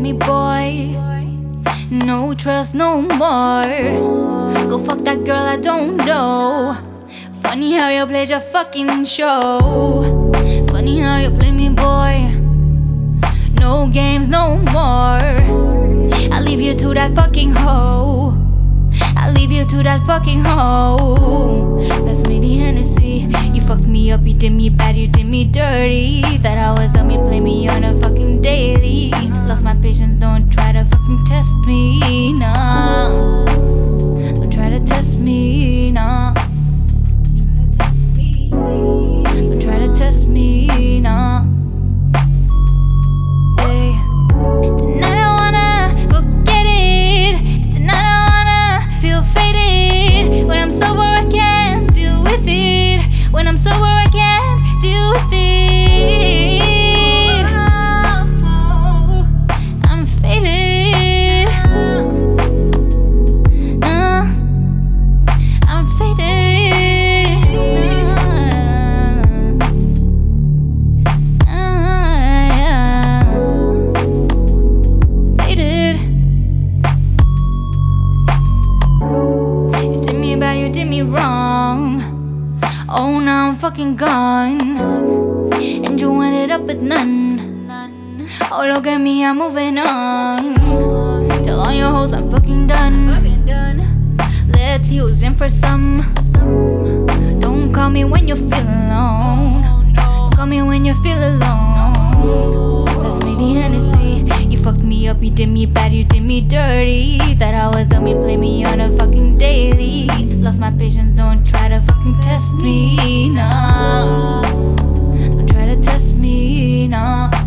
me, boy. No trust no more. Go fuck that girl I don't know. Funny how you played your fucking show. Funny how you play me, boy. No games no more. I'll leave you to that fucking hoe. I'll leave you to that fucking hoe. That's me, the Hennessy. You fucked me up, you did me bad, you did me dirty. That always done me, play me on a fucking daily. Lost my patience, don't try to fucking test me, nah. Don't try to test me, nah. Don't try to test me, nah. Hey. Tonight I wanna forget it. Tonight I wanna feel faded. When I'm sober I can't deal with it. When I'm sober I can't deal with it. I'm faded. I'm faded. Faded. You did me bad, you did me wrong. Oh, now I'm fucking gone. And you ended up with none. Oh, look at me, I'm moving on. Tell all your hoes I'm fucking done. Let's see who's in for some. Don't call me when you feel alone. Call me when you feel alone. That's me, the Hennessy. You fucked me up, you did me bad, you did me dirty. That always done me, play me on a fucking daily. Lost my patience, don't try to fucking test me, nah. Don't try to test me, nah.